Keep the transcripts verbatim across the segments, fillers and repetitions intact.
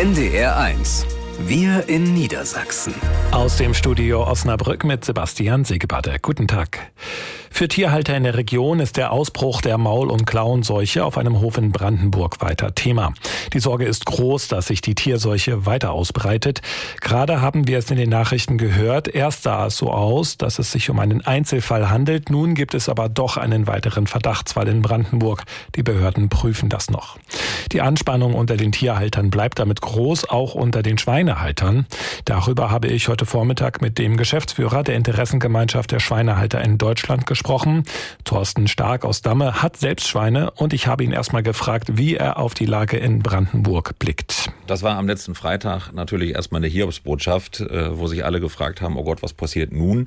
N D R eins. Wir in Niedersachsen. Aus dem Studio Osnabrück mit Sebastian Segebade. Guten Tag. Für Tierhalter in der Region ist der Ausbruch der Maul- und Klauenseuche auf einem Hof in Brandenburg weiter Thema. Die Sorge ist groß, dass sich die Tierseuche weiter ausbreitet. Gerade haben wir es in den Nachrichten gehört. Erst sah es so aus, dass es sich um einen Einzelfall handelt. Nun gibt es aber doch einen weiteren Verdachtsfall in Brandenburg. Die Behörden prüfen das noch. Die Anspannung unter den Tierhaltern bleibt damit groß, auch unter den Schweinehaltern. Darüber habe ich heute Vormittag mit dem Geschäftsführer der Interessengemeinschaft der Schweinehalter in Deutschland gesprochen. Thorsten Stark aus Damme hat selbst Schweine und ich habe ihn erstmal gefragt, wie er auf die Lage in Brandenburg blickt. Das war am letzten Freitag natürlich erstmal eine Hiobsbotschaft, wo sich alle gefragt haben, oh Gott, was passiert nun?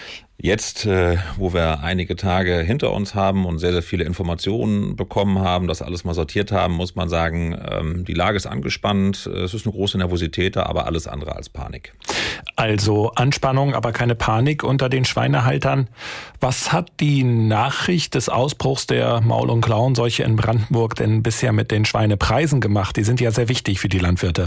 Jetzt, wo wir einige Tage hinter uns haben und sehr, sehr viele Informationen bekommen haben, das alles mal sortiert haben, muss man sagen, die Lage ist angespannt, es ist eine große Nervosität da, aber alles andere als Panik. Also Anspannung, aber keine Panik unter den Schweinehaltern. Was hat die Nachricht des Ausbruchs der Maul- und Klauenseuche in Brandenburg denn bisher mit den Schweinepreisen gemacht? Die sind ja sehr wichtig für die Landwirte.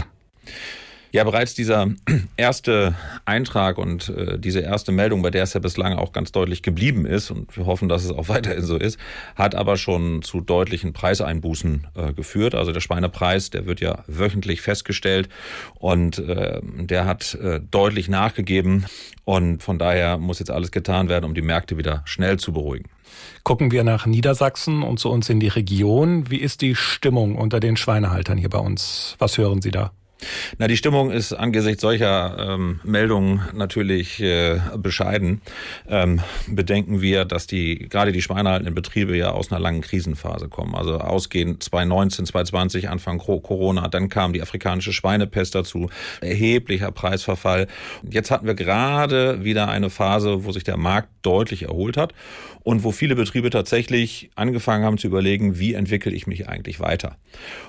Ja, bereits dieser erste Eintrag und äh, diese erste Meldung, bei der es ja bislang auch ganz deutlich geblieben ist, und wir hoffen, dass es auch weiterhin so ist, hat aber schon zu deutlichen Preiseinbußen äh, geführt. Also der Schweinepreis, der wird ja wöchentlich festgestellt und äh, der hat äh, deutlich nachgegeben. Und von daher muss jetzt alles getan werden, um die Märkte wieder schnell zu beruhigen. Gucken wir nach Niedersachsen und zu uns in die Region. Wie ist die Stimmung unter den Schweinehaltern hier bei uns? Was hören Sie da? Na, die Stimmung ist angesichts solcher ähm, Meldungen natürlich äh, bescheiden. Ähm, bedenken wir, dass die gerade die schweinehaltenden Betriebe ja aus einer langen Krisenphase kommen. Also ausgehend zwanzig neunzehn, zwanzig zwanzig, Anfang Corona, dann kam die afrikanische Schweinepest dazu, erheblicher Preisverfall. Jetzt hatten wir gerade wieder eine Phase, wo sich der Markt deutlich erholt hat und wo viele Betriebe tatsächlich angefangen haben zu überlegen, wie entwickle ich mich eigentlich weiter.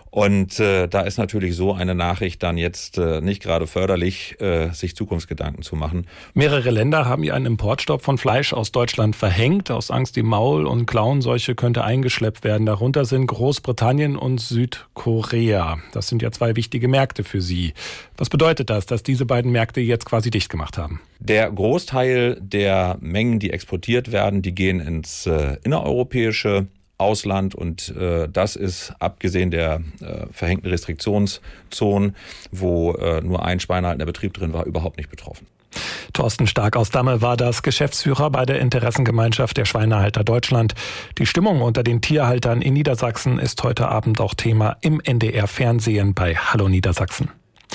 Und äh, da ist natürlich so eine Nachricht dann jetzt äh, nicht gerade förderlich, äh, sich Zukunftsgedanken zu machen. Mehrere Länder haben ja einen Importstopp von Fleisch aus Deutschland verhängt. Aus Angst, die Maul- und Klauenseuche könnte eingeschleppt werden. Darunter sind Großbritannien und Südkorea. Das sind ja zwei wichtige Märkte für Sie. Was bedeutet das, dass diese beiden Märkte jetzt quasi dicht gemacht haben? Der Großteil der Mengen, die exportiert werden, die gehen ins äh, innereuropäische Ausland und äh, das ist abgesehen der äh, verhängten Restriktionszonen, wo äh, nur ein schweinehaltender Betrieb drin war, überhaupt nicht betroffen. Thorsten Stark aus Damme war das Geschäftsführer bei der Interessengemeinschaft der Schweinehalter Deutschland. Die Stimmung unter den Tierhaltern in Niedersachsen ist heute Abend auch Thema im N D R-Fernsehen bei Hallo Niedersachsen.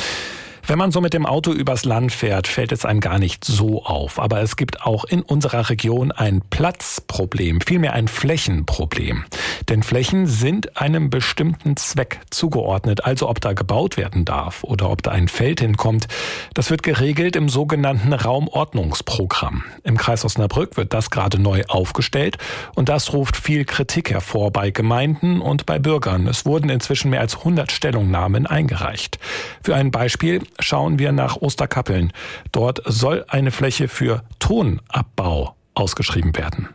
Wenn man so mit dem Auto übers Land fährt, fällt es einem gar nicht so auf. Aber es gibt auch in unserer Region ein Platzproblem, vielmehr ein Flächenproblem. Denn Flächen sind einem bestimmten Zweck zugeordnet. Also ob da gebaut werden darf oder ob da ein Feld hinkommt, das wird geregelt im sogenannten Raumordnungsprogramm. Im Kreis Osnabrück wird das gerade neu aufgestellt und das ruft viel Kritik hervor bei Gemeinden und bei Bürgern. Es wurden inzwischen mehr als hundert Stellungnahmen eingereicht. Für ein Beispiel schauen wir nach Osterkappeln. Dort soll eine Fläche für Tonabbau ausgeschrieben werden.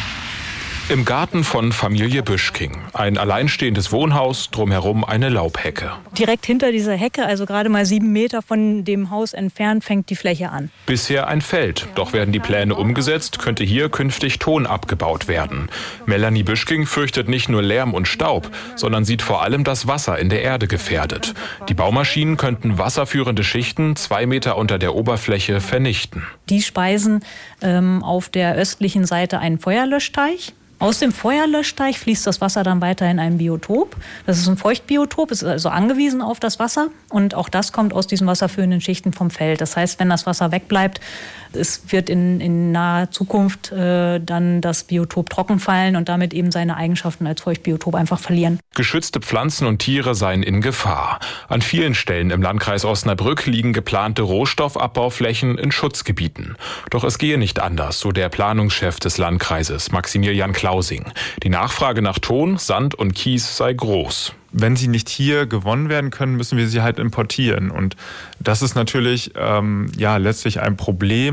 Im Garten von Familie Büschking. Ein alleinstehendes Wohnhaus, drumherum eine Laubhecke. Direkt hinter dieser Hecke, also gerade mal sieben Meter von dem Haus entfernt, fängt die Fläche an. Bisher ein Feld. Doch werden die Pläne umgesetzt, könnte hier künftig Ton abgebaut werden. Melanie Büschking fürchtet nicht nur Lärm und Staub, sondern sieht vor allem das Wasser in der Erde gefährdet. Die Baumaschinen könnten wasserführende Schichten zwei Meter unter der Oberfläche vernichten. Die speisen ähm, auf der östlichen Seite einen Feuerlöschteich. Aus dem Feuerlöschteich fließt das Wasser dann weiter in ein Biotop. Das ist ein Feuchtbiotop, ist also angewiesen auf das Wasser. Und auch das kommt aus diesen wasserführenden Schichten vom Feld. Das heißt, wenn das Wasser wegbleibt, es wird in, in naher Zukunft äh, dann das Biotop trockenfallen und damit eben seine Eigenschaften als Feuchtbiotop einfach verlieren. Geschützte Pflanzen und Tiere seien in Gefahr. An vielen Stellen im Landkreis Osnabrück liegen geplante Rohstoffabbau-Flächen in Schutzgebieten. Doch es gehe nicht anders, so der Planungschef des Landkreises, Maximilian Klausing. Die Nachfrage nach Ton, Sand und Kies sei groß. Wenn sie nicht hier gewonnen werden können, müssen wir sie halt importieren. Und das ist natürlich ähm, ja letztlich ein Problem,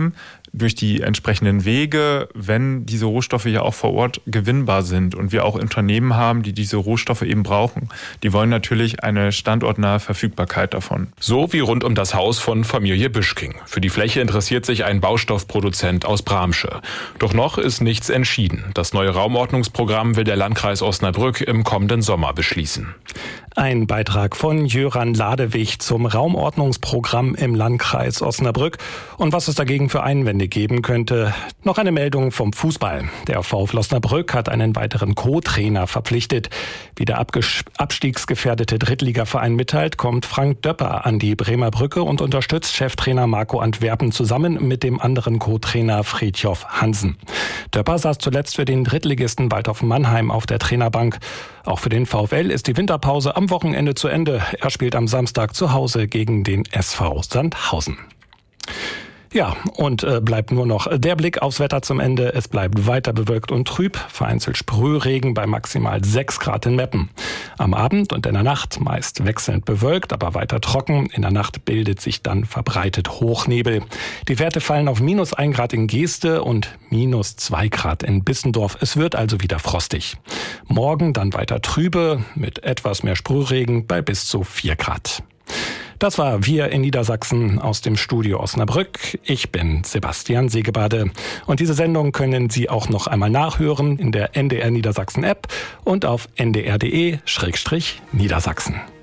durch die entsprechenden Wege, wenn diese Rohstoffe ja auch vor Ort gewinnbar sind und wir auch Unternehmen haben, die diese Rohstoffe eben brauchen. Die wollen natürlich eine standortnahe Verfügbarkeit davon. So wie rund um das Haus von Familie Büschking. Für die Fläche interessiert sich ein Baustoffproduzent aus Bramsche. Doch noch ist nichts entschieden. Das neue Raumordnungsprogramm will der Landkreis Osnabrück im kommenden Sommer beschließen. Ein Beitrag von Jöran Ladewig zum Raumordnungsprogramm im Landkreis Osnabrück und was es dagegen für Einwände geben könnte. Noch eine Meldung vom Fußball. Der VfL Osnabrück hat einen weiteren Co-Trainer verpflichtet. Wie der abstiegsgefährdete Drittligaverein mitteilt, kommt Frank Döpper an die Bremer Brücke und unterstützt Cheftrainer Marco Antwerpen zusammen mit dem anderen Co-Trainer Fridtjof Hansen. Döpper saß zuletzt für den Drittligisten Waldhof Mannheim auf der Trainerbank. Auch für den VfL ist die Winterpause am Wochenende zu Ende. Er spielt am Samstag zu Hause gegen den S V Sandhausen. Ja, und äh, bleibt nur noch der Blick aufs Wetter zum Ende. Es bleibt weiter bewölkt und trüb, vereinzelt Sprühregen bei maximal sechs Grad in Meppen. Am Abend und in der Nacht meist wechselnd bewölkt, aber weiter trocken. In der Nacht bildet sich dann verbreitet Hochnebel. Die Werte fallen auf minus ein Grad in Geeste und minus zwei Grad in Bissendorf. Es wird also wieder frostig. Morgen dann weiter trübe mit etwas mehr Sprühregen bei bis zu vier Grad. Das war Wir in Niedersachsen aus dem Studio Osnabrück. Ich bin Sebastian Segebade. Und diese Sendung können Sie auch noch einmal nachhören in der N D R Niedersachsen App und auf n d r punkt d e Schrägstrich Niedersachsen.